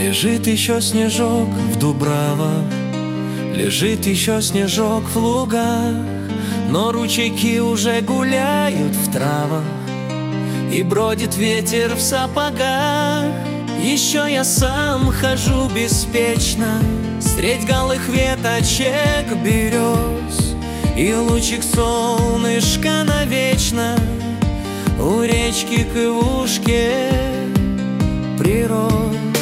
Лежит еще снежок в дубравах, лежит еще снежок в лугах, но ручейки уже гуляют в травах, и бродит ветер в сапогах. Еще я сам хожу беспечно средь голых веточек берез, и лучик солнышка навечно у речки к Ивушке прирос.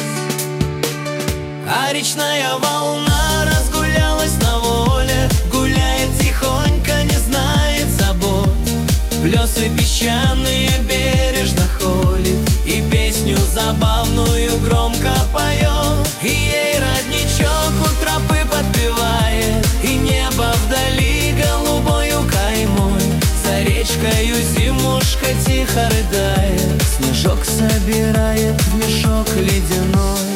А речная волна разгулялась на воле, гуляет тихонько, не знает забот. Плесы песчаные бережно ходит и песню забавную громко поет. И ей родничок у тропы подпевает, и небо вдали голубою каймой. За речкою зимушка тихо рыдает, снежок собирает в мешок ледяной.